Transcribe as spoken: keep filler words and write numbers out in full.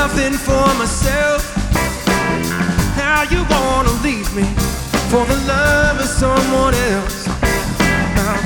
nothing for myself. Now you wanna leave me for the love of someone else.